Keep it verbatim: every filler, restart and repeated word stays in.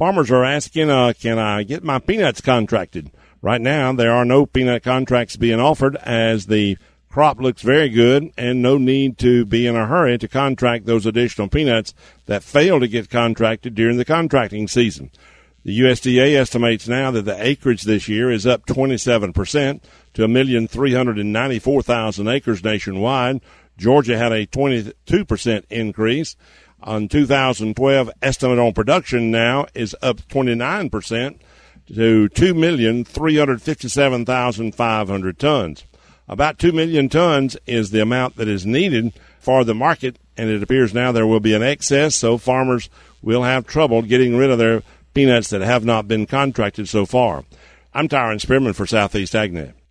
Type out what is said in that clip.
Farmers are asking, uh, can I get my peanuts contracted? Right now, there are no peanut contracts being offered as the crop looks very good and no need to be in a hurry to contract those additional peanuts that fail to get contracted during the contracting season. The U S D A estimates now that the acreage this year is up twenty-seven percent to one million three hundred ninety-four thousand acres nationwide. Georgia had a twenty-two percent increase. On two thousand twelve, estimate on production now is up twenty-nine percent to two million three hundred fifty-seven thousand five hundred tons. About two million tons is the amount that is needed for the market, and it appears now there will be an excess, so farmers will have trouble getting rid of their peanuts that have not been contracted so far. I'm Tyron Spearman for Southeast AgNet.